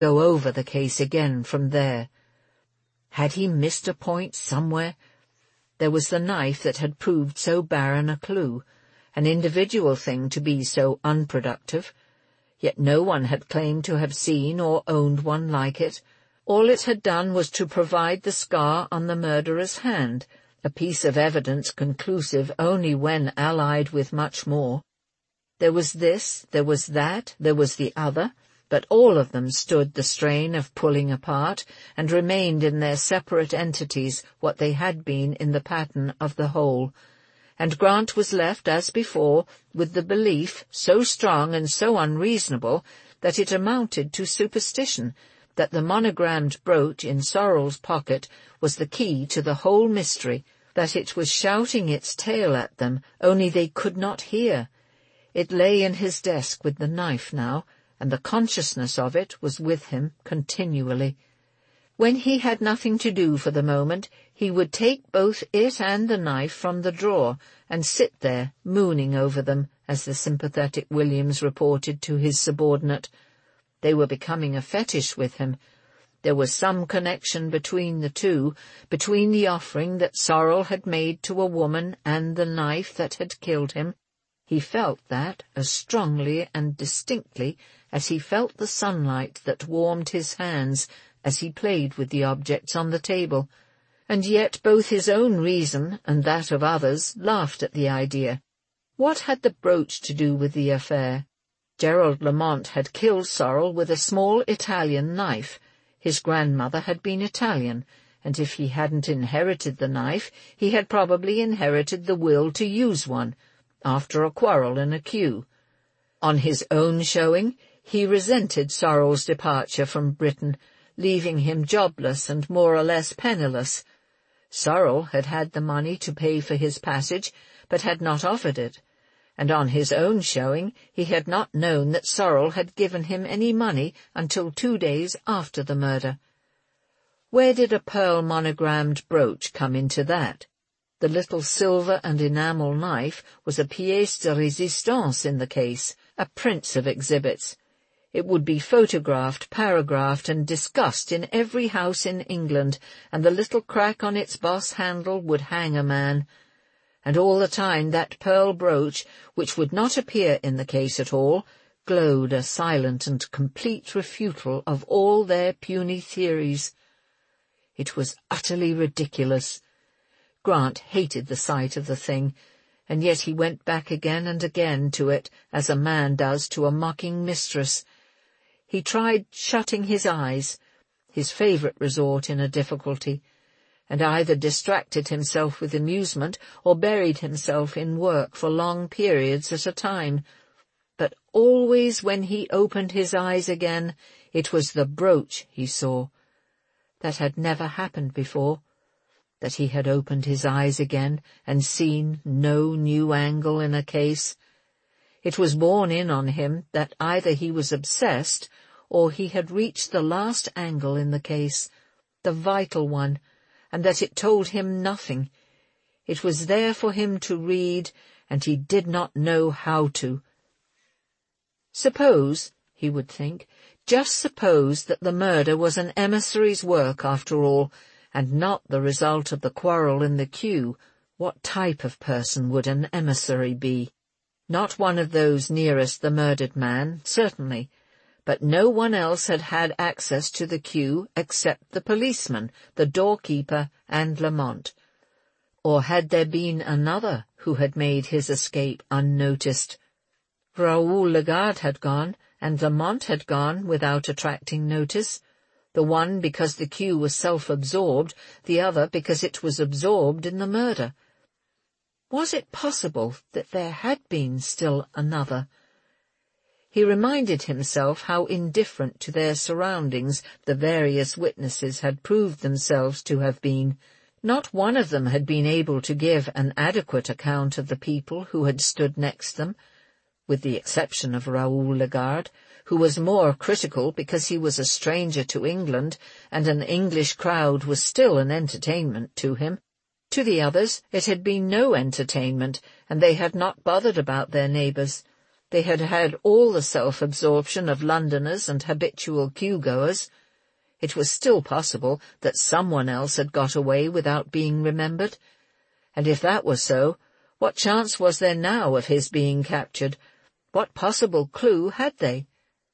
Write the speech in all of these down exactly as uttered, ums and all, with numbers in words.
go over the case again from there. Had he missed a point somewhere? There was the knife that had proved so barren a clue, an individual thing to be so unproductive, yet no one had claimed to have seen or owned one like it. All it had done was to provide the scar on the murderer's hand, a piece of evidence conclusive only when allied with much more. There was this, there was that, there was the other, but all of them stood the strain of pulling apart, and remained in their separate entities what they had been in the pattern of the whole. And Grant was left, as before, with the belief, so strong and so unreasonable, that it amounted to superstition, that the monogrammed brooch in Sorrel's pocket was the key to the whole mystery, that it was shouting its tale at them, only they could not hear. It lay in his desk with the knife now, and the consciousness of it was with him continually. When he had nothing to do for the moment, he would take both it and the knife from the drawer, and sit there, mooning over them, as the sympathetic Williams reported to his subordinate. They were becoming a fetish with him. There was some connection between the two, between the offering that Sorrel had made to a woman and the knife that had killed him. He felt that as strongly and distinctly as he felt the sunlight that warmed his hands as he played with the objects on the table, and yet both his own reason and that of others laughed at the idea. What had the brooch to do with the affair? Gerald Lamont had killed Sorrel with a small Italian knife. His grandmother had been Italian, and if he hadn't inherited the knife, he had probably inherited the will to use one, after a quarrel in a queue. On his own showing, he resented Sorrel's departure from Britain, leaving him jobless and more or less penniless. Sorrel had had the money to pay for his passage, but had not offered it, and on his own showing he had not known that Sorrel had given him any money until two days after the murder. Where did a pearl monogrammed brooch come into that? The little silver and enamel knife was a pièce de résistance in the case, a prince of exhibits. It would be photographed, paragraphed, and discussed in every house in England, and the little crack on its boss handle would hang a man. And all the time that pearl brooch, which would not appear in the case at all, glowed a silent and complete refutal of all their puny theories. It was utterly ridiculous. Grant hated the sight of the thing, and yet he went back again and again to it, as a man does to a mocking mistress. He tried shutting his eyes, his favourite resort in a difficulty, and either distracted himself with amusement or buried himself in work for long periods at a time. But always when he opened his eyes again, it was the brooch he saw. That had never happened before, that he had opened his eyes again and seen no new angle in a case. It was borne in on him that either he was obsessed or he had reached the last angle in the case, the vital one, and that it told him nothing. It was there for him to read, and he did not know how to. Suppose, he would think, just suppose that the murder was an emissary's work after all, and not the result of the quarrel in the queue. What type of person would an emissary be? Not one of those nearest the murdered man, certainly, but no one else had had access to the queue except the policeman, the doorkeeper, and Lamont. Or had there been another who had made his escape unnoticed? Raoul Lagarde had gone, and Lamont had gone without attracting notice, the one because the queue was self-absorbed, the other because it was absorbed in the murder. Was it possible that there had been still another? He reminded himself how indifferent to their surroundings the various witnesses had proved themselves to have been. Not one of them had been able to give an adequate account of the people who had stood next them, with the exception of Raoul Lagarde, who was more critical because he was a stranger to England, and an English crowd was still an entertainment to him. To the others it had been no entertainment, and they had not bothered about their neighbours. They had had all the self-absorption of Londoners and habitual queue-goers. It was still possible that someone else had got away without being remembered. And if that was so, what chance was there now of his being captured? What possible clue had they?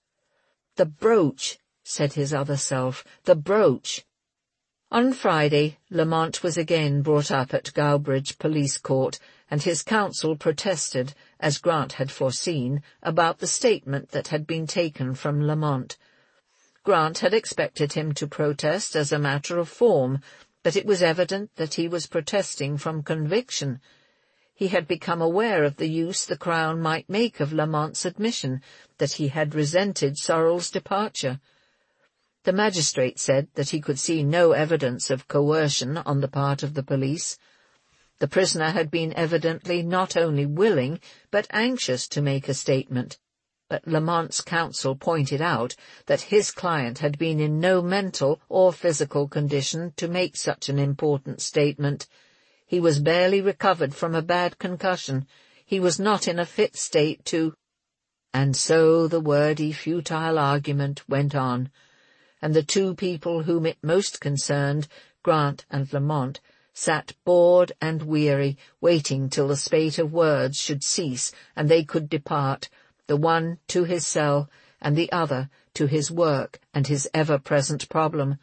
The brooch, said his other self, the brooch. On Friday, Lamont was again brought up at Guilbridge Police Court, and his counsel protested, as Grant had foreseen, about the statement that had been taken from Lamont. Grant had expected him to protest as a matter of form, but it was evident that he was protesting from conviction. He had become aware of the use the Crown might make of Lamont's admission that he had resented Sorrel's departure. The magistrate said that he could see no evidence of coercion on the part of the police. The prisoner had been evidently not only willing, but anxious to make a statement, but Lamont's counsel pointed out that his client had been in no mental or physical condition to make such an important statement. He was barely recovered from a bad concussion. He was not in a fit state to— And so the wordy, futile argument went on, and the two people whom it most concerned, Grant and Lamont, sat bored and weary, waiting till the spate of words should cease and they could depart, the one to his cell, and the other to his work and his ever-present problem.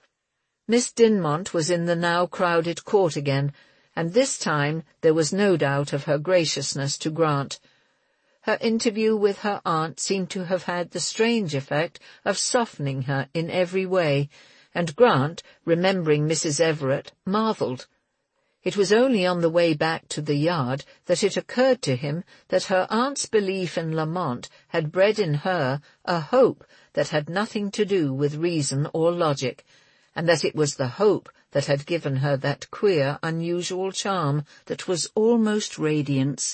Miss Dinmont was in the now crowded court again, and this time there was no doubt of her graciousness to Grant. Her interview with her aunt seemed to have had the strange effect of softening her in every way, and Grant, remembering Missus Everett, marvelled. It was only on the way back to the yard that it occurred to him that her aunt's belief in Lamont had bred in her a hope that had nothing to do with reason or logic, and that it was the hope that had given her that queer, unusual charm that was almost radiance.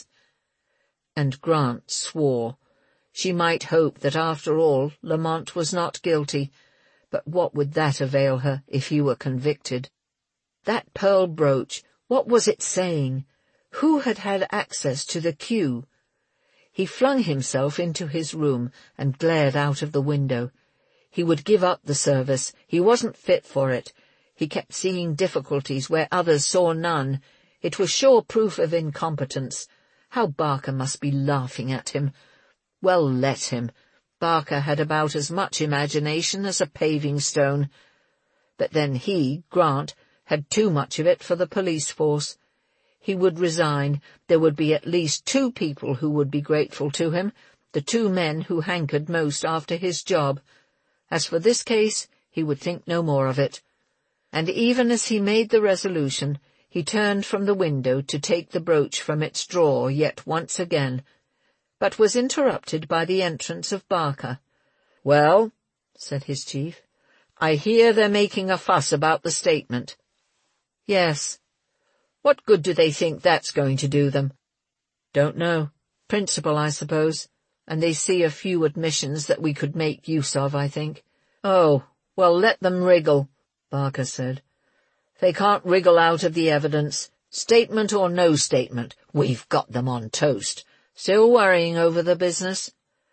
And Grant swore. She might hope that after all Lamont was not guilty, but what would that avail her if he were convicted? That pearl brooch, what was it saying? Who had had access to the queue? He flung himself into his room and glared out of the window. He would give up the service. He wasn't fit for it. He kept seeing difficulties where others saw none. It was sure proof of incompetence. How Barker must be laughing at him. Well, let him. Barker had about as much imagination as a paving stone. But then he, Grant, had too much of it for the police force. He would resign. There would be at least two people who would be grateful to him, the two men who hankered most after his job. As for this case, he would think no more of it. And even as he made the resolution, he turned from the window to take the brooch from its drawer yet once again, but was interrupted by the entrance of Barker. "Well," said his chief, "I hear they're making a fuss about the statement." "Yes." "What good do they think that's going to do them?" "Don't know. Principle, I suppose. And they see a few admissions that we could make use of, I think." "Oh, well, let them wriggle," Barker said. "They can't wriggle out of the evidence. Statement or no statement, we've got them on toast. Still worrying over the business?"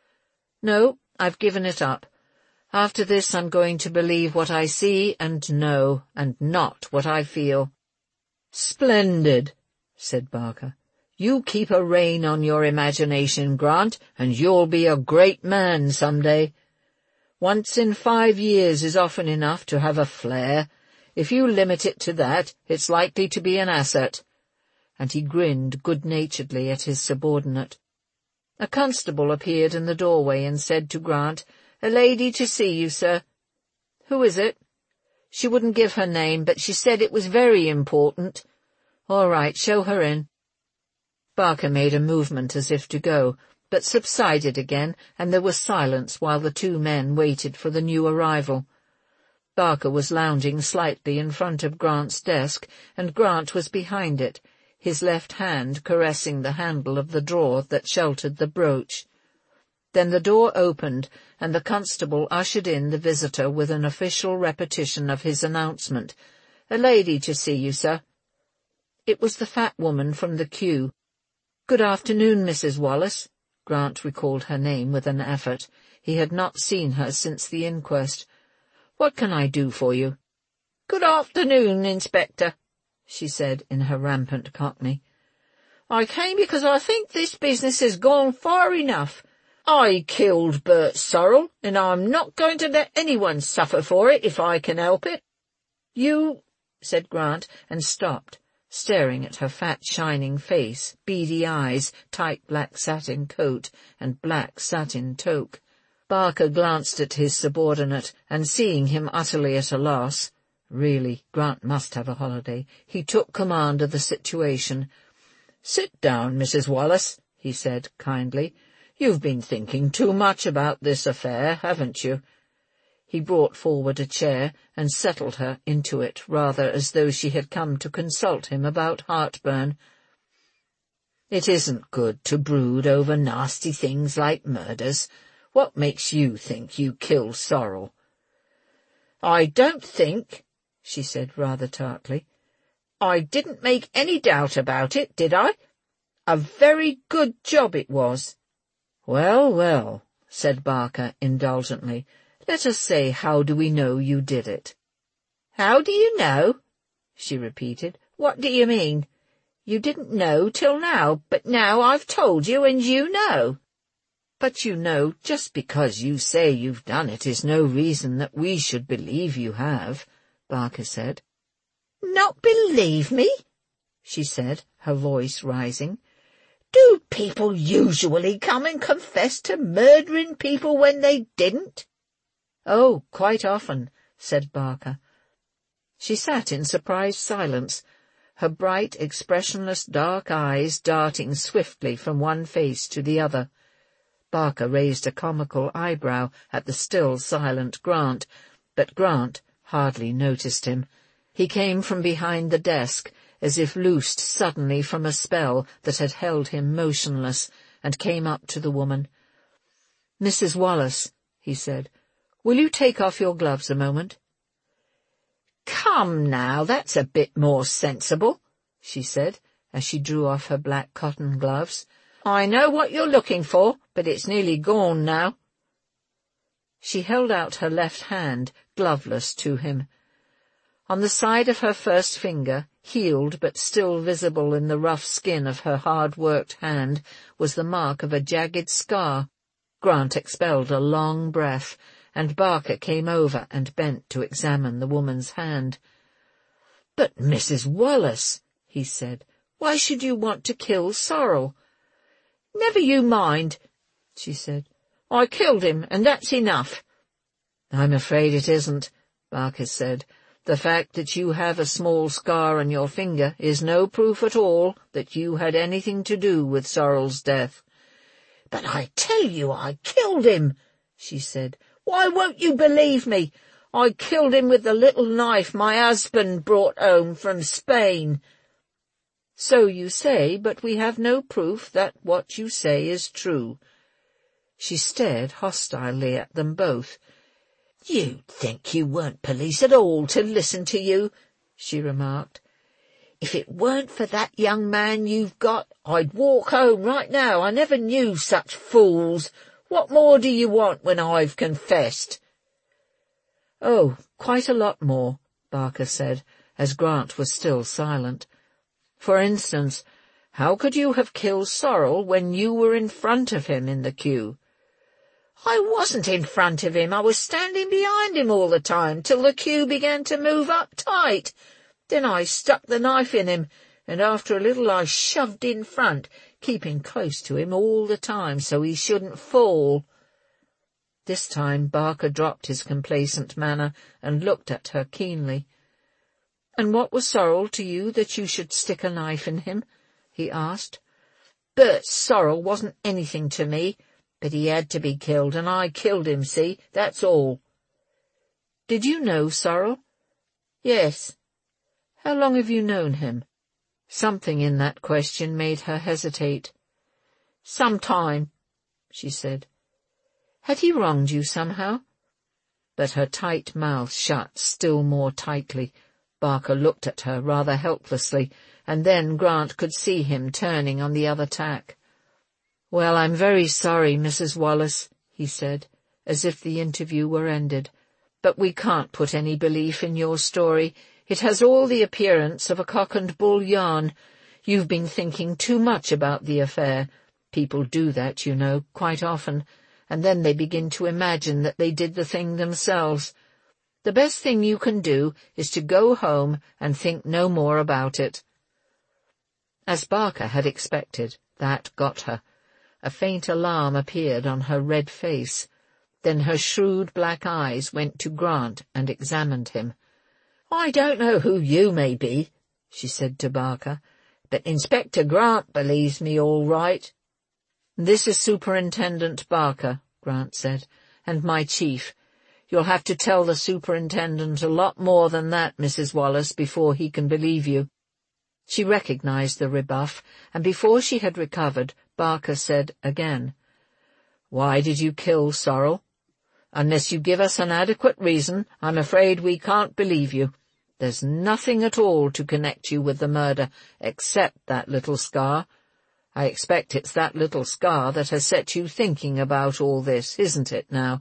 "No, I've given it up. After this I'm going to believe what I see and know, and not what I feel." "Splendid," said Barker. "You keep a rein on your imagination, Grant, and you'll be a great man some day. Once in five years is often enough to have a flare. If you limit it to that, it's likely to be an asset." And he grinned good-naturedly at his subordinate. A constable appeared in the doorway and said to Grant, "A lady to see you, sir." "Who is it?" "She wouldn't give her name, but she said it was very important." "All right, show her in." Barker made a movement as if to go, but subsided again, and there was silence while the two men waited for the new arrival. Barker was lounging slightly in front of Grant's desk, and Grant was behind it, his left hand caressing the handle of the drawer that sheltered the brooch. Then the door opened, and the constable ushered in the visitor with an official repetition of his announcement. "A lady to see you, sir." It was the fat woman from the queue. "Good afternoon, Missus Wallace." Grant recalled her name with an effort. He had not seen her since the inquest. "What can I do for you?" "Good afternoon, Inspector," she said in her rampant Cockney. "I came because I think this business has gone far enough. I killed Bert Sorrel, and I'm not going to let anyone suffer for it if I can help it." "You—" said Grant, and stopped, staring at her fat, shining face, beady eyes, tight black satin coat, and black satin toque. Barker glanced at his subordinate, and seeing him utterly at a loss, really, Grant must have a holiday, he took command of the situation. "Sit down, Missus Wallace," he said kindly. "You've been thinking too much about this affair, haven't you?" He brought forward a chair and settled her into it, rather as though she had come to consult him about heartburn. "It isn't good to brood over nasty things like murders. What makes you think you killed Sorrel?" "I don't think," she said rather tartly. "I didn't make any doubt about it, did I? A very good job it was." "Well, well," said Barker indulgently, "let us say, how do we know you did it?" "How do you know?" she repeated. "What do you mean? You didn't know till now, but now I've told you and you know." "But you know, just because you say you've done it is no reason that we should believe you have," Barker said. "Not believe me?" she said, her voice rising. "Do people usually come and confess to murdering people when they didn't?" "Oh, quite often," said Barker. She sat in surprised silence, her bright, expressionless dark eyes darting swiftly from one face to the other. Barker raised a comical eyebrow at the still silent Grant, but Grant hardly noticed him. He came from behind the desk, as if loosed suddenly from a spell that had held him motionless, and came up to the woman. "Missus Wallace," he said, "will you take off your gloves a moment?" "Come now, that's a bit more sensible," she said, as she drew off her black cotton gloves. "I know what you're looking for, but it's nearly gone now." She held out her left hand, gloveless, to him. On the side of her first finger, healed but still visible in the rough skin of her hard-worked hand, was the mark of a jagged scar. Grant expelled a long breath, and Barker came over and bent to examine the woman's hand. "But, Missus Wallace," he said, "why should you want to kill Sorrel?" "Never you mind," she said. "I killed him, and that's enough." "I'm afraid it isn't," Barker said. "The fact that you have a small scar on your finger is no proof at all that you had anything to do with Sorrel's death." "But I tell you I killed him," she said. "Why won't you believe me? I killed him with the little knife my husband brought home from Spain." "So you say, but we have no proof that what you say is true." She stared hostilely at them both. "You'd think you weren't police at all to listen to you," she remarked. "If it weren't for that young man you've got, I'd walk home right now. I never knew such fools. What more do you want when I've confessed?" "Oh, quite a lot more," Barker said, as Grant was still silent. "For instance, how could you have killed Sorrel when you were in front of him in the queue?" "I wasn't in front of him. I was standing behind him all the time, till the queue began to move up tight. Then I stuck the knife in him, and after a little I shoved in front, keeping close to him all the time so he shouldn't fall." This time Barker dropped his complacent manner and looked at her keenly. "And what was Sorrel to you that you should stick a knife in him?" he asked. "Bert Sorrel wasn't anything to me, but he had to be killed, and I killed him, see, that's all." "Did you know Sorrel?" "Yes." "How long have you known him?" Something in that question made her hesitate. "Some time," she said. "Had he wronged you somehow?" But her tight mouth shut still more tightly. Barker looked at her rather helplessly, and then Grant could see him turning on the other tack. "Well, I'm very sorry, Missus Wallace," he said, as if the interview were ended, "but we can't put any belief in your story. It has all the appearance of a cock-and-bull yarn. You've been thinking too much about the affair. People do that, you know, quite often, and then they begin to imagine that they did the thing themselves. The best thing you can do is to go home and think no more about it." As Barker had expected, that got her. A faint alarm appeared on her red face. Then her shrewd black eyes went to Grant and examined him. "I don't know who you may be," she said to Barker, "but Inspector Grant believes me all right." "This is Superintendent Barker," Grant said, "and my chief. You'll have to tell the superintendent a lot more than that, Missus Wallace, before he can believe you." She recognized the rebuff, and before she had recovered, Barker said again, "Why did you kill Sorrel? Unless you give us an adequate reason, I'm afraid we can't believe you. There's nothing at all to connect you with the murder, except that little scar. I expect it's that little scar that has set you thinking about all this, isn't it now?"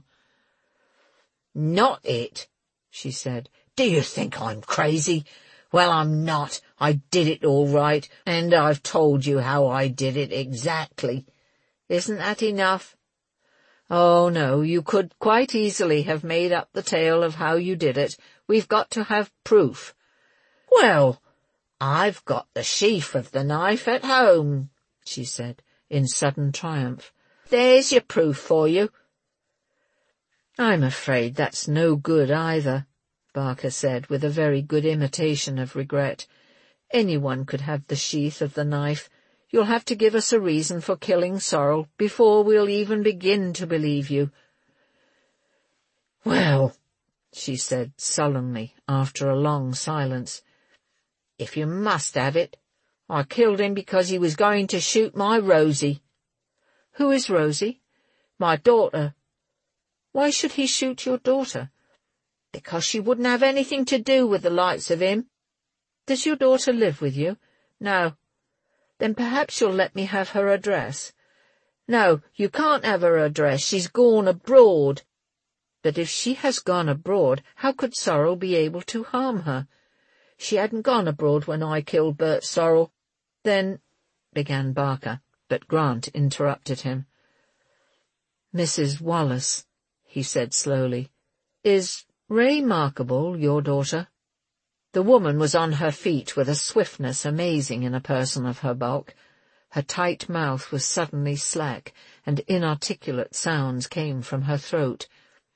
"Not it," she said. "Do you think I'm crazy? Well, I'm not. I did it all right, and I've told you how I did it exactly. Isn't that enough?" "Oh, no, you could quite easily have made up the tale of how you did it. We've got to have proof." "Well, I've got the sheath of the knife at home," she said, in sudden triumph. "There's your proof for you." "I'm afraid that's no good either," Barker said, with a very good imitation of regret. "Anyone could have the sheath of the knife. You'll have to give us a reason for killing Sorrel before we'll even begin to believe you." "Well," she said sullenly, after a long silence, "if you must have it, I killed him because he was going to shoot my Rosie." "Who is Rosie?" "My daughter." "Why should he shoot your daughter?" "Because she wouldn't have anything to do with the likes of him." "Does your daughter live with you?" "No." "Then perhaps you'll let me have her address." "No, you can't have her address. She's gone abroad." "But if she has gone abroad, how could Sorrel be able to harm her?" "She hadn't gone abroad when I killed Bert Sorrel." "Then—" began Barker, but Grant interrupted him. "Missus Wallace," he said slowly, "is Ray Markable your daughter?" The woman was on her feet with a swiftness amazing in a person of her bulk. Her tight mouth was suddenly slack, and inarticulate sounds came from her throat.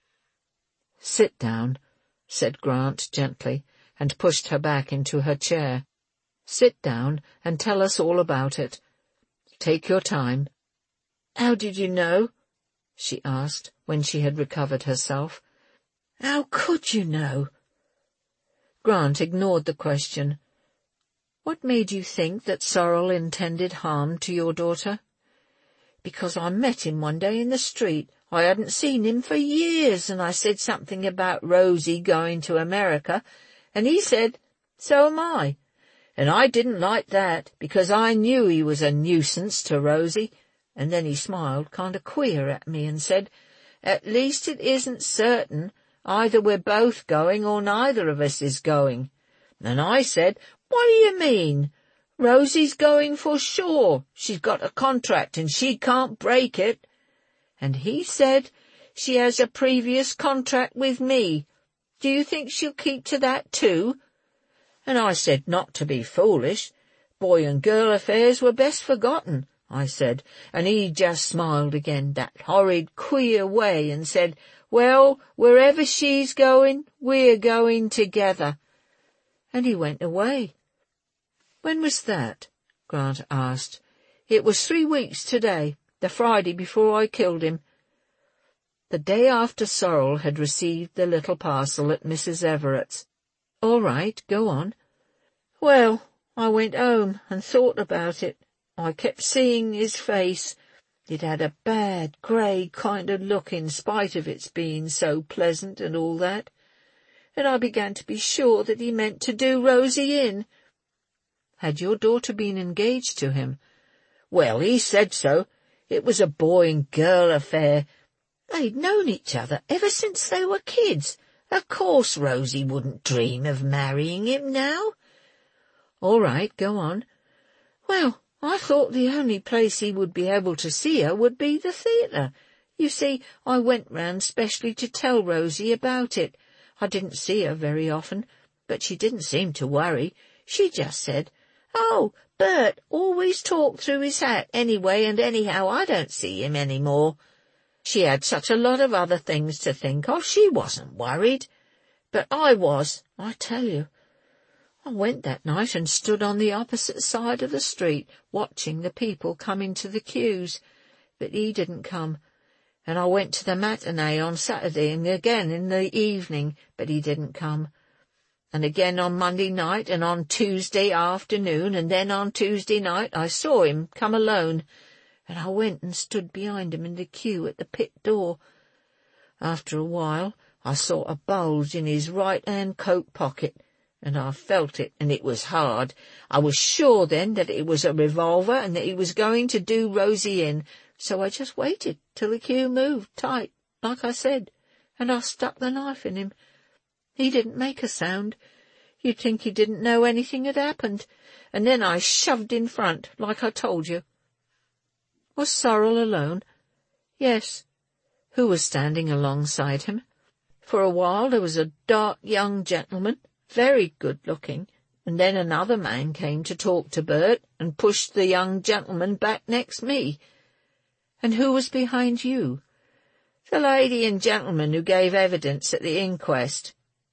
"Sit down," said Grant gently, and pushed her back into her chair. "Sit down and tell us all about it. Take your time." "How did you know?" she asked, when she had recovered herself. "How could you know?" Grant ignored the question. "What made you think that Sorrel intended harm to your daughter?" "Because I met him one day in the street. I hadn't seen him for years, and I said something about Rosie going to America, and he said, 'So am I.' And I didn't like that, because I knew he was a nuisance to Rosie. And then he smiled kind of queer at me and said, 'At least it isn't certain. Either we're both going or neither of us is going.' And I said, 'What do you mean? Rosie's going for sure. She's got a contract and she can't break it.' And he said, 'She has a previous contract with me. Do you think she'll keep to that too?' And I said not to be foolish. Boy and girl affairs were best forgotten, I said, and he just smiled again, that horrid queer way, and said, 'Well, wherever she's going, we're going together.' And he went away." "When was that?" Grant asked. "It was three weeks today, the Friday before I killed him." "The day after Sorrel had received the little parcel at Missus Everett's." "All right, go on." "Well, I went home and thought about it. I kept seeing his face. It had a bad, grey kind of look in spite of its being so pleasant and all that. And I began to be sure that he meant to do Rosie in." "Had your daughter been engaged to him?" "Well, he said so. It was a boy and girl affair. They'd known each other ever since they were kids. Of course Rosie wouldn't dream of marrying him now. All right, go on. Well, I thought the only place he would be able to see her would be the theatre. You see, I went round specially to tell Rosie about it. I didn't see her very often, but she didn't seem to worry. She just said, "Oh, Bert always talked through his hat anyway, and anyhow I don't see him any more." She had such a lot of other things to think of, she wasn't worried. But I was, I tell you. I went that night and stood on the opposite side of the street, watching the people come into the queues, but he didn't come. And I went to the matinee on Saturday and again in the evening, but he didn't come. And again on Monday night and on Tuesday afternoon, and then on Tuesday night I saw him come alone, and I went and stood behind him in the queue at the pit door. After a while I saw a bulge in his right-hand coat pocket, and I felt it, and it was hard. I was sure then that it was a revolver and that he was going to do Rosie in, so I just waited till the queue moved tight, like I said, and I stuck the knife in him. He didn't make a sound. You'd think he didn't know anything had happened, and then I shoved in front, like I told you. Was Sorrel alone? Yes. Who was standing alongside him? For a while there was a dark young gentleman, very good-looking, and then another man came to talk to Bert and pushed the young gentleman back next me. And who was behind you? The lady and gentleman who gave evidence at the inquest.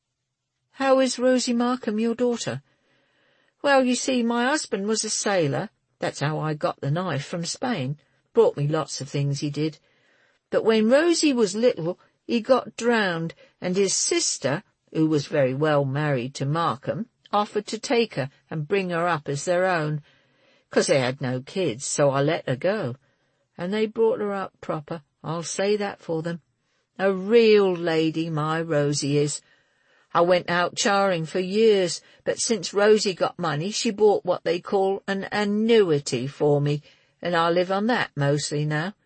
How is Rosie Markham your daughter? Well, you see, my husband was a sailor. That's how I got the knife from Spain. Brought me lots of things, he did. But when Rosie was little, he got drowned, and his sister, who was very well married to Markham, offered to take her and bring her up as their own, 'cause they had no kids, so I let her go. And they brought her up proper, I'll say that for them. A real lady, my Rosie is. I went out charing for years, but since Rosie got money, she bought what they call an annuity for me, and I live on that mostly now.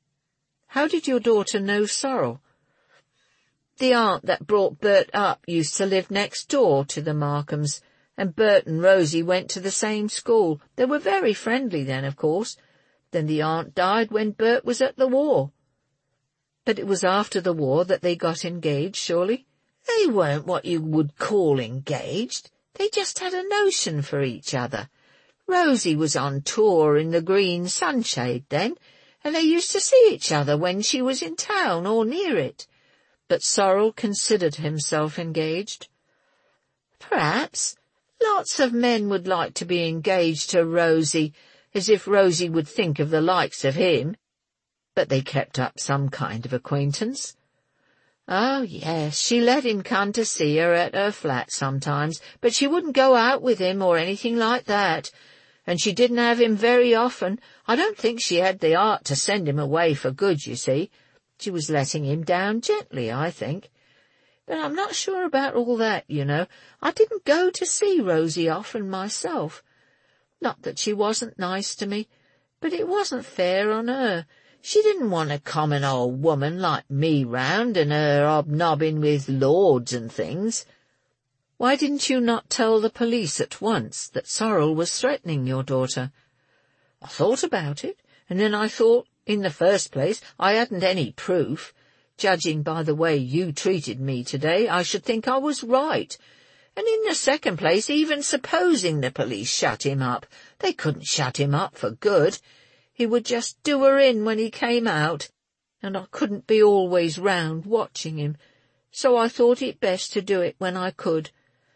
How did your daughter know Sorrel? The aunt that brought Bert up used to live next door to the Markhams, and Bert and Rosie went to the same school. They were very friendly then, of course. Then the aunt died when Bert was at the war. But it was after the war that they got engaged, surely? They weren't what you would call engaged. They just had a notion for each other. Rosie was on tour in the Green Sunshade then, and they used to see each other when she was in town or near it. But Sorrel considered himself engaged? Perhaps. Lots of men would like to be engaged to Rosie, as if Rosie would think of the likes of him. But they kept up some kind of acquaintance. Oh, yes, she let him come to see her at her flat sometimes, but she wouldn't go out with him or anything like that. And she didn't have him very often. I don't think she had the heart to send him away for good, you see. She was letting him down gently, I think. But I'm not sure about all that, you know. I didn't go to see Rosie often myself. Not that she wasn't nice to me, but it wasn't fair on her. She didn't want a common old woman like me round, and her hobnobbing with lords and things. Why didn't you not tell the police at once that Sorrel was threatening your daughter? I thought about it, and then I thought, in the first place, I hadn't any proof. Judging by the way you treated me today, I should think I was right. And in the second place, even supposing the police shut him up, they couldn't shut him up for good. He would just do her in when he came out, and I couldn't be always round watching him, so I thought it best to do it when I could.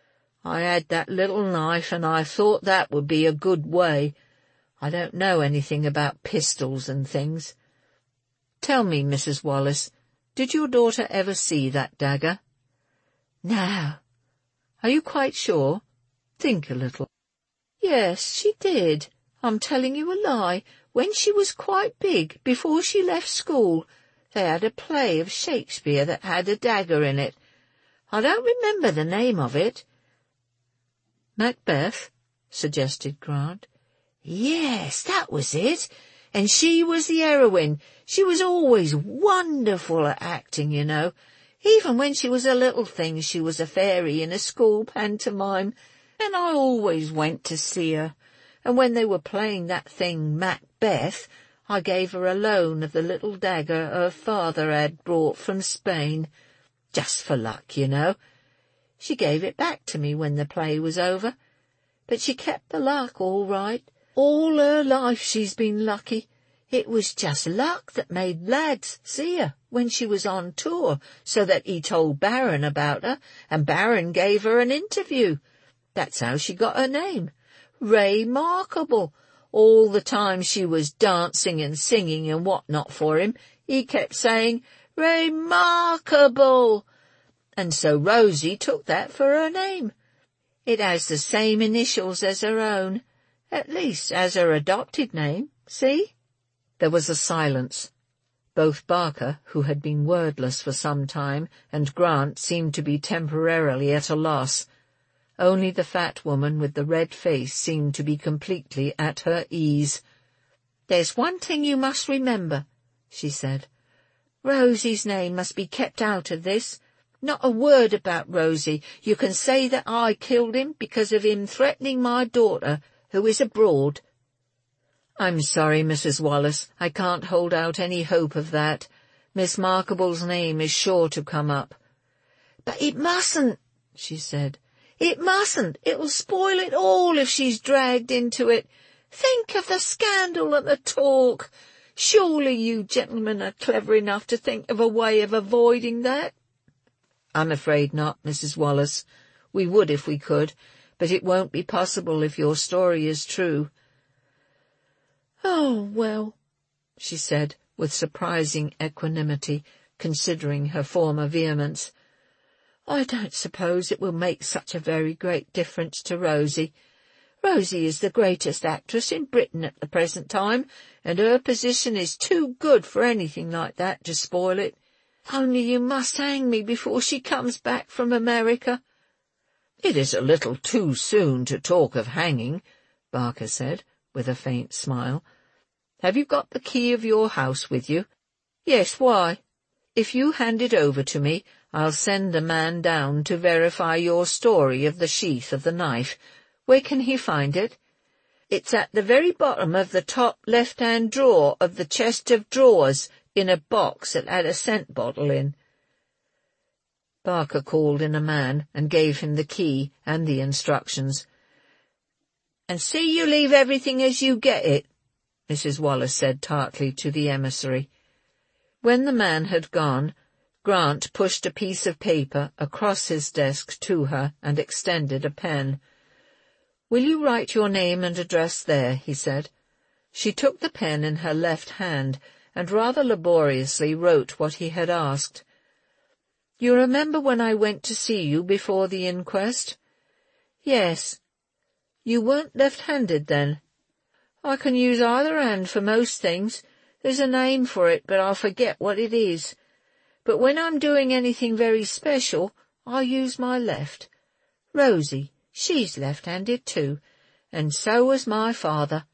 I had that little knife, and I thought that would be a good way. I don't know anything about pistols and things. Tell me, Missus Wallace, did your daughter ever see that dagger? No. Are you quite sure? Think a little. Yes, she did. I'm telling you a lie. When she was quite big, before she left school, they had a play of Shakespeare that had a dagger in it. I don't remember the name of it. Macbeth, suggested Grant. Yes, that was it. And she was the heroine. She was always wonderful at acting, you know. Even when she was a little thing, she was a fairy in a school pantomime, and I always went to see her. And when they were playing that thing Macbeth, I gave her a loan of the little dagger her father had brought from Spain. Just for luck, you know. She gave it back to me when the play was over. But she kept the luck all right. All her life she's been lucky. It was just luck that made lads see her when she was on tour, so that he told Baron about her, and Baron gave her an interview. That's how she got her name. Remarkable. All the time she was dancing and singing and what not for him, he kept saying, "Remarkable." And so Rosie took that for her name. It has the same initials as her own, at least as her adopted name, see? There was a silence. Both Barker, who had been wordless for some time, and Grant seemed to be temporarily at a loss. Only the fat woman with the red face seemed to be completely at her ease. "There's one thing you must remember," she said. "Rosie's name must be kept out of this. Not a word about Rosie. You can say that I killed him because of him threatening my daughter, who is abroad." "I'm sorry, Missus Wallace. I can't hold out any hope of that. Miss Markable's name is sure to come up." "But it mustn't," she said. "It mustn't. It'll spoil it all if she's dragged into it. Think of the scandal and the talk. Surely you gentlemen are clever enough to think of a way of avoiding that." "I'm afraid not, Missus Wallace. We would if we could, but it won't be possible if your story is true." "Oh, well," she said, with surprising equanimity, considering her former vehemence. "I don't suppose it will make such a very great difference to Rosie. Rosie is the greatest actress in Britain at the present time, and her position is too good for anything like that to spoil it. Only you must hang me before she comes back from America." "It is a little too soon to talk of hanging," Barker said, with a faint smile. "Have you got the key of your house with you?" "Yes, why?" "If you hand it over to me, I'll send a man down to verify your story of the sheath of the knife. Where can he find it?" "It's at the very bottom of the top left-hand drawer of the chest of drawers, in a box that had a scent bottle in." Barker called in a man and gave him the key and the instructions. "And see you leave everything as you get it," Missus Wallace said tartly to the emissary. When the man had gone, Grant pushed a piece of paper across his desk to her and extended a pen. "Will you write your name and address there?" he said. She took the pen in her left hand and rather laboriously wrote what he had asked. "You remember when I went to see you before the inquest?" "Yes." "You weren't left-handed then?" "I can use either hand for most things. There's a name for it, but I forget what it is. But when I'm doing anything very special, I use my left. Rosie, she's left-handed too, and so was my father."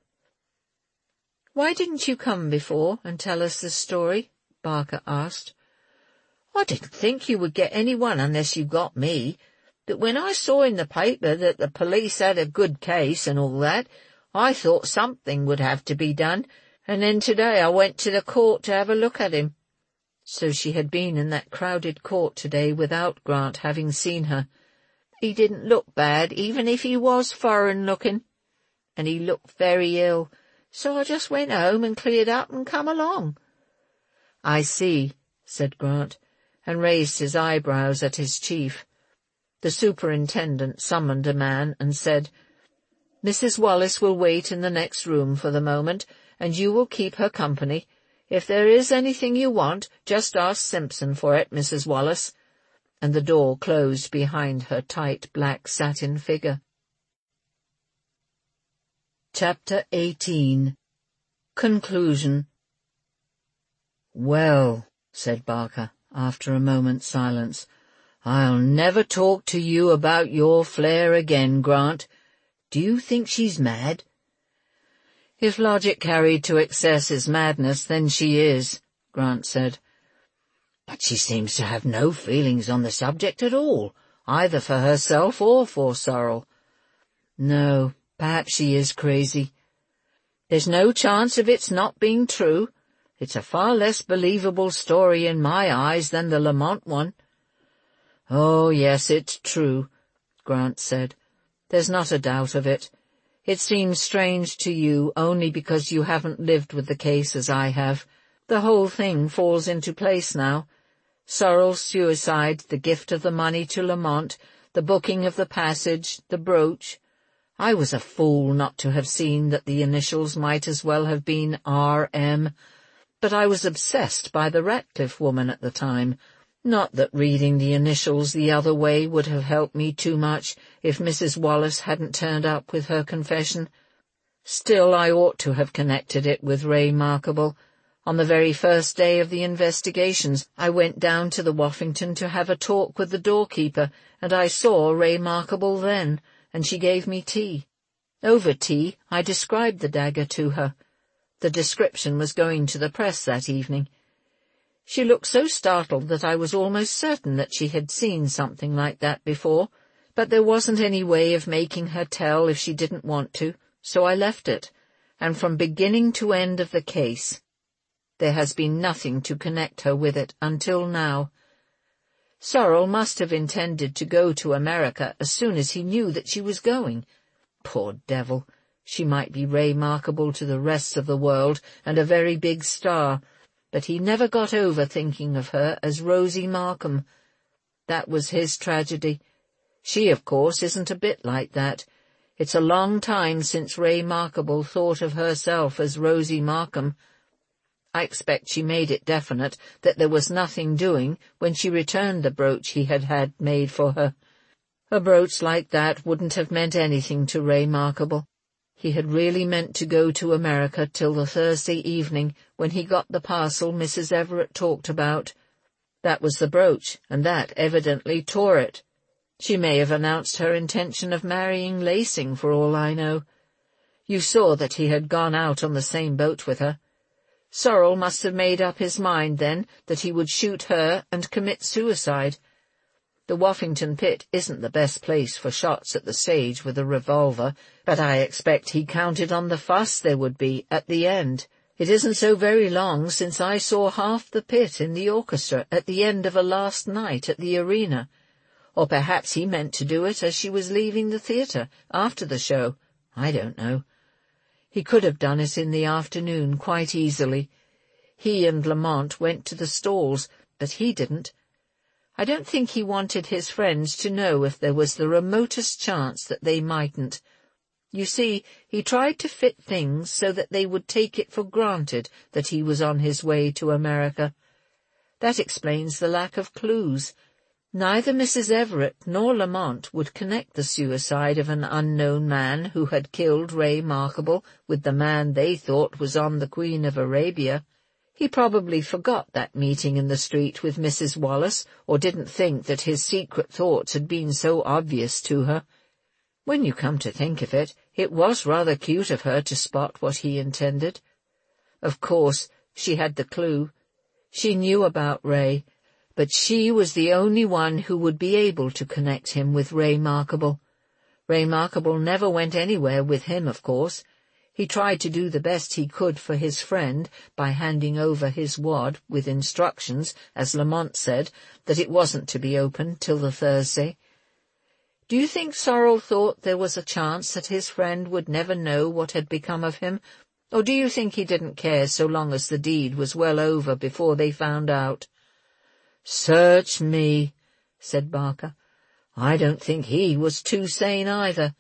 "Why didn't you come before and tell us the story?" Barker asked. "I didn't think you would get anyone unless you got me. But when I saw in the paper that the police had a good case and all that, I thought something would have to be done, and then today I went to the court to have a look at him." So she had been in that crowded court today without Grant having seen her. "He didn't look bad, even if he was foreign-looking. And he looked very ill, so I just went home and cleared up and come along." "I see," said Grant, and raised his eyebrows at his chief. The superintendent summoned a man and said, "Missus Wallace will wait in the next room for the moment, and you will keep her company. If there is anything you want, just ask Simpson for it, Missus Wallace." And the door closed behind her tight black satin figure. Chapter eighteen. Conclusion. "Well," said Barker, after a moment's silence, "I'll never talk to you about your Flare again, Grant. Do you think she's mad?" If logic carried to excess is madness, then she is, Grant said. But she seems to have no feelings on the subject at all, either for herself or for Sorrel. No, perhaps she is crazy. There's no chance of its not being true. It's a far less believable story in my eyes than the Lamont one. Oh, yes, it's true, Grant said. There's not a doubt of it. It seems strange to you only because you haven't lived with the case as I have. The whole thing falls into place now. Sorrel's suicide, the gift of the money to Lamont, the booking of the passage, the brooch. I was a fool not to have seen that the initials might as well have been R M, but I was obsessed by the Ratcliffe woman at the time. Not that reading the initials the other way would have helped me too much if Missus Wallace hadn't turned up with her confession. Still, I ought to have connected it with Ray Markable. On the very first day of the investigations, I went down to the Woffington to have a talk with the doorkeeper, and I saw Ray Markable then, and she gave me tea. Over tea, I described the dagger to her. The description was going to the press that evening. She looked so startled that I was almost certain that she had seen something like that before, but there wasn't any way of making her tell if she didn't want to, so I left it, and from beginning to end of the case, there has been nothing to connect her with it until now. Sorrel must have intended to go to America as soon as he knew that she was going. Poor devil, she might be Ray Markable to the rest of the world and a very big star, but he never got over thinking of her as Rosie Markham. That was his tragedy. She, of course, isn't a bit like that. It's a long time since Ray Markable thought of herself as Rosie Markham. I expect she made it definite that there was nothing doing when she returned the brooch he had had made for her. A brooch like that wouldn't have meant anything to Ray Markable. He had really meant to go to America till the Thursday evening when he got the parcel Missus Everett talked about. That was the brooch, and that evidently tore it. She may have announced her intention of marrying Lacing for all I know. You saw that he had gone out on the same boat with her. Sorrel must have made up his mind then that he would shoot her and commit suicide. The Woffington pit isn't the best place for shots at the stage with a revolver, but I expect he counted on the fuss there would be at the end. It isn't so very long since I saw half the pit in the orchestra at the end of a last night at the arena. Or perhaps he meant to do it as she was leaving the theatre, after the show. I don't know. He could have done it in the afternoon quite easily. He and Lamont went to the stalls, but he didn't. I don't think he wanted his friends to know if there was the remotest chance that they mightn't. You see, he tried to fit things so that they would take it for granted that he was on his way to America. That explains the lack of clues. Neither Missus Everett nor Lamont would connect the suicide of an unknown man who had killed Ray Markable with the man they thought was on the Queen of Arabia. He probably forgot that meeting in the street with Missus Wallace, or didn't think that his secret thoughts had been so obvious to her. When you come to think of it, it was rather cute of her to spot what he intended. Of course, she had the clue. She knew about Ray, but she was the only one who would be able to connect him with Ray Markable. Ray Markable never went anywhere with him, of course. He tried to do the best he could for his friend by handing over his wad with instructions, as Lamont said, that it wasn't to be opened till the Thursday. Do you think Sorrel thought there was a chance that his friend would never know what had become of him, or do you think he didn't care so long as the deed was well over before they found out? "Search me," said Barker. "I don't think he was too sane either."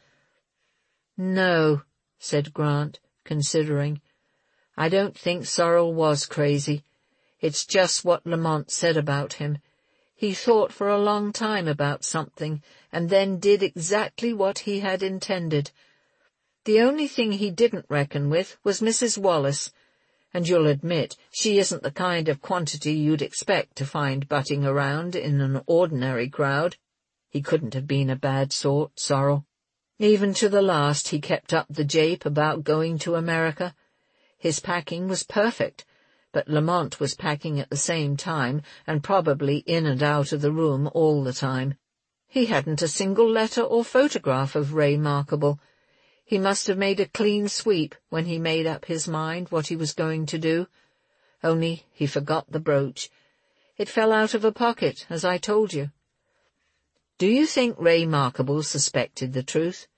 "No," said Grant, considering. "I don't think Sorrel was crazy. It's just what Lamont said about him. He thought for a long time about something, and then did exactly what he had intended. The only thing he didn't reckon with was Missus Wallace, and you'll admit she isn't the kind of quantity you'd expect to find butting around in an ordinary crowd. He couldn't have been a bad sort, Sorrel." Even to the last he kept up the jape about going to America. His packing was perfect, but Lamont was packing at the same time, and probably in and out of the room all the time. He hadn't a single letter or photograph of Ray Markable. He must have made a clean sweep when he made up his mind what he was going to do. Only he forgot the brooch. It fell out of a pocket, as I told you. Do you think Ray Markable suspected the truth?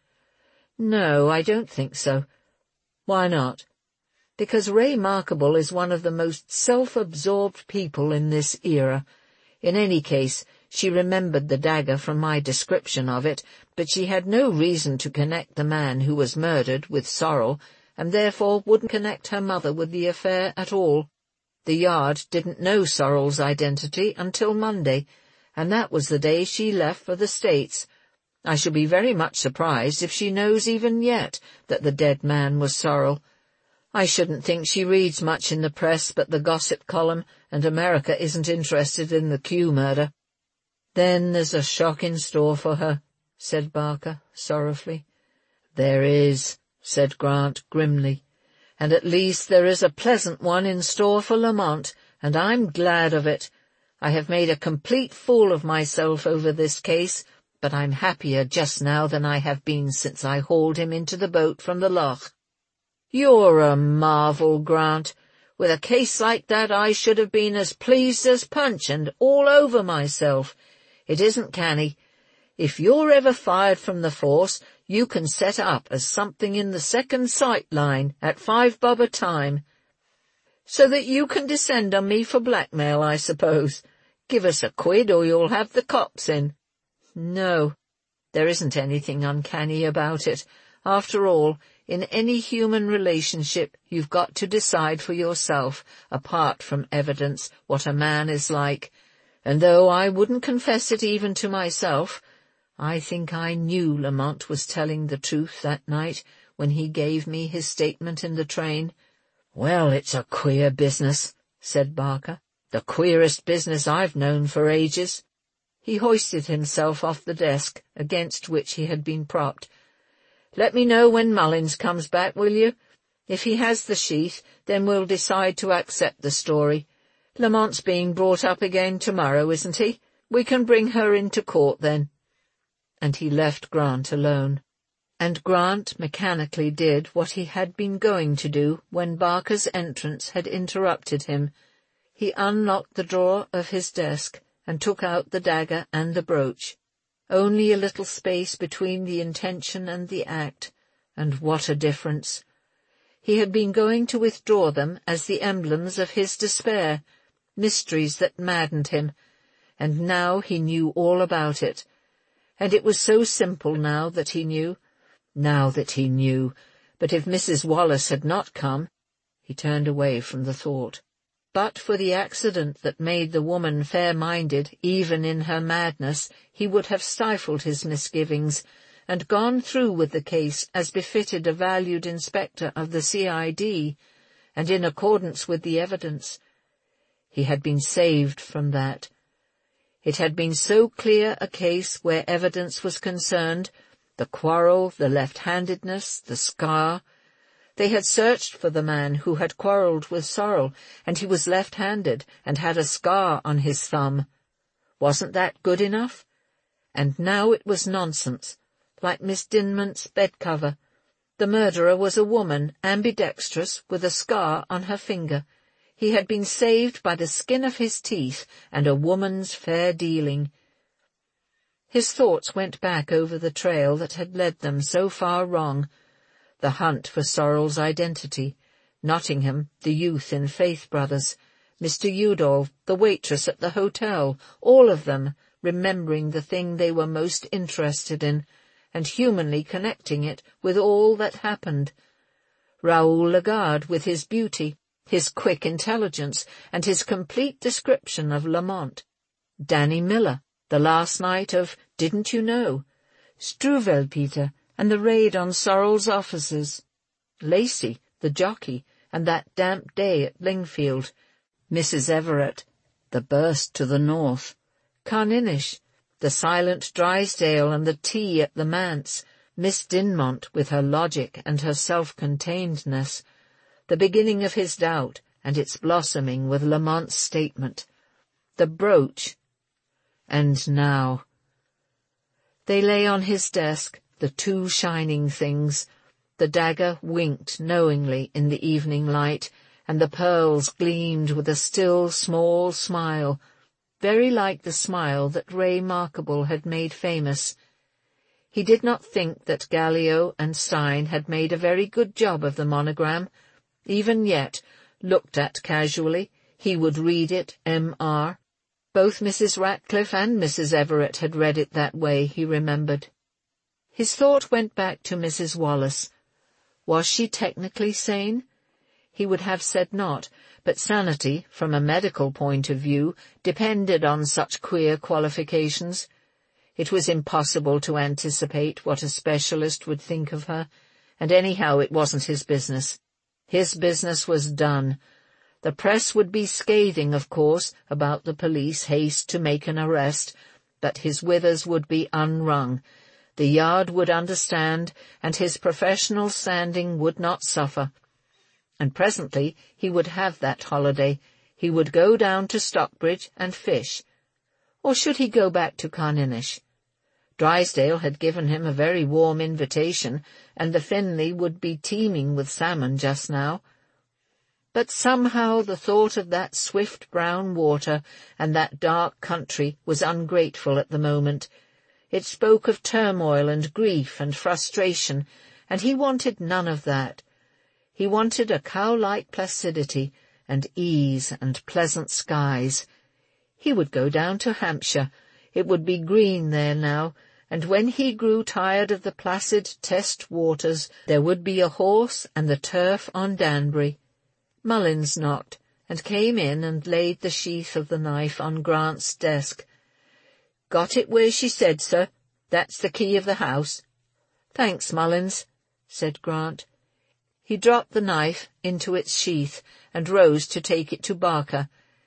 No, I don't think so. Why not? Because Ray Markable is one of the most self-absorbed people in this era. In any case, she remembered the dagger from my description of it, but she had no reason to connect the man who was murdered with Sorrel, and therefore wouldn't connect her mother with the affair at all. The Yard didn't know Sorrel's identity until Monday, and that was the day she left for the States. I shall be very much surprised if she knows even yet that the dead man was Sorrel. I shouldn't think she reads much in the press but the gossip column, and America isn't interested in the Kew murder. Then there's a shock in store for her, said Barker sorrowfully. There is, said Grant grimly, and at least there is a pleasant one in store for Lamont, and I'm glad of it. I have made a complete fool of myself over this case, but I'm happier just now than I have been since I hauled him into the boat from the loch. You're a marvel, Grant. With a case like that I should have been as pleased as Punch and all over myself. It isn't canny. If you're ever fired from the force, you can set up as something in the second sight line at five bob a time. So that you can descend on me for blackmail, I suppose. Give us a quid or you'll have the cops in. No, there isn't anything uncanny about it. After all, in any human relationship you've got to decide for yourself, apart from evidence, what a man is like. And though I wouldn't confess it even to myself, I think I knew Lamont was telling the truth that night when he gave me his statement in the train. Well, it's a queer business, said Barker. The queerest business I've known for ages. He hoisted himself off the desk against which he had been propped. Let me know when Mullins comes back, will you? If he has the sheath, then we'll decide to accept the story. Lamont's being brought up again tomorrow, isn't he? We can bring her into court then. And he left Grant alone. And Grant mechanically did what he had been going to do when Barker's entrance had interrupted him. He unlocked the drawer of his desk and took out the dagger and the brooch. Only a little space between the intention and the act, and what a difference! He had been going to withdraw them as the emblems of his despair, mysteries that maddened him, and now he knew all about it. And it was so simple now that he knew, now that he knew, but if Missus Wallace had not come, he turned away from the thought. But for the accident that made the woman fair-minded, even in her madness, he would have stifled his misgivings, and gone through with the case as befitted a valued inspector of the C I D, and in accordance with the evidence. He had been saved from that. It had been so clear a case where evidence was concerned, the quarrel, the left-handedness, the scar. They had searched for the man who had quarrelled with Sorrel, and he was left-handed and had a scar on his thumb. Wasn't that good enough? And now it was nonsense, like Miss Dinmont's bed-cover. The murderer was a woman, ambidextrous, with a scar on her finger. He had been saved by the skin of his teeth and a woman's fair dealing. His thoughts went back over the trail that had led them so far wrong. The hunt for Sorrel's identity, Nottingham, the youth in Faith Brothers, Mister Udall, the waitress at the hotel, all of them remembering the thing they were most interested in, and humanly connecting it with all that happened. Raoul Lagarde with his beauty, his quick intelligence, and his complete description of Lamont. Danny Miller, the last night of Didn't You Know? Struwelpeter, and the raid on Sorrel's offices. Lacey, the jockey, and that damp day at Lingfield. Missus Everett, the burst to the north. Carninish, the silent Drysdale and the tea at the manse. Miss Dinmont with her logic and her self-containedness, the beginning of his doubt and its blossoming with Lamont's statement, the brooch, and now. They lay on his desk, the two shining things. The dagger winked knowingly in the evening light, and the pearls gleamed with a still small smile, very like the smile that Ray Markable had made famous. He did not think that Gallio and Stein had made a very good job of the monogram. Even yet, looked at casually, he would read it M R Both Missus Ratcliffe and Missus Everett had read it that way, he remembered. His thought went back to Missus Wallace. Was she technically sane? He would have said not, but sanity, from a medical point of view, depended on such queer qualifications. It was impossible to anticipate what a specialist would think of her, and anyhow it wasn't his business. His business was done. The press would be scathing, of course, about the police haste to make an arrest, but his withers would be unwrung. The Yard would understand, and his professional standing would not suffer. And presently he would have that holiday. He would go down to Stockbridge and fish. Or should he go back to Carninish? Drysdale had given him a very warm invitation, and the Finlay would be teeming with salmon just now. But somehow the thought of that swift brown water and that dark country was ungrateful at the moment. It spoke of turmoil and grief and frustration, and he wanted none of that. He wanted a cow-like placidity and ease and pleasant skies. He would go down to Hampshire. It would be green there now, and when he grew tired of the placid test waters, there would be a horse and the turf on Danbury. Mullins knocked, and came in and laid the sheath of the knife on Grant's desk. "Got it where she said, sir. That's the key of the house." "Thanks, Mullins," said Grant. He dropped the knife into its sheath and rose to take it to Barker.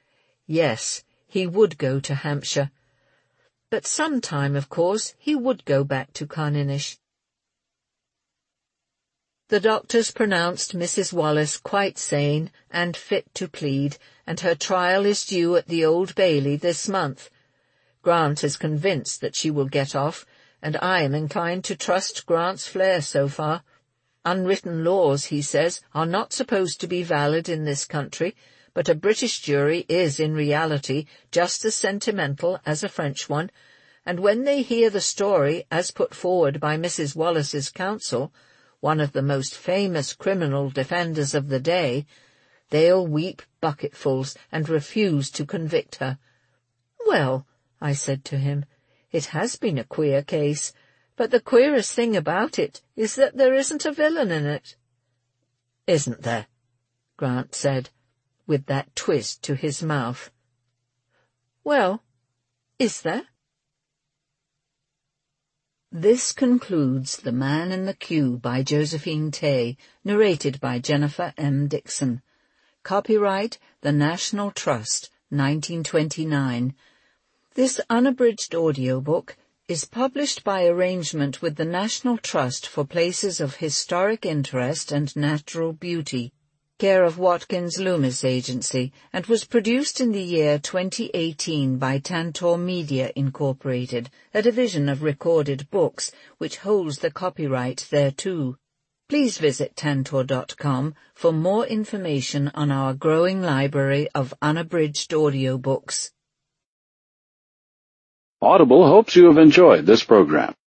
Yes, he would go to Hampshire. But some time, of course, he would go back to Carninish. The doctors pronounced Missus Wallace quite sane and fit to plead, and her trial is due at the Old Bailey this month. Grant is convinced that she will get off, and I am inclined to trust Grant's flair so far. Unwritten laws, he says, are not supposed to be valid in this country, but a British jury is in reality just as sentimental as a French one, and when they hear the story as put forward by Missus Wallace's counsel, one of the most famous criminal defenders of the day, they'll weep bucketfuls and refuse to convict her. "Well," I said to him, "it has been a queer case, but the queerest thing about it is that there isn't a villain in it." "Isn't there?" Grant said, with that twist to his mouth. "Well, is there?" This concludes The Man in the Queue by Josephine Tay, narrated by Jennifer M. Dixon. Copyright The National Trust, nineteen twenty-nine. This unabridged audiobook is published by arrangement with the National Trust for Places of Historic Interest and Natural Beauty, care of Watkins Loomis Agency, and was produced in the year twenty eighteen by Tantor Media Incorporated, a division of Recorded Books, which holds the copyright thereto. Please visit tantor dot com for more information on our growing library of unabridged audiobooks. Audible hopes you have enjoyed this program.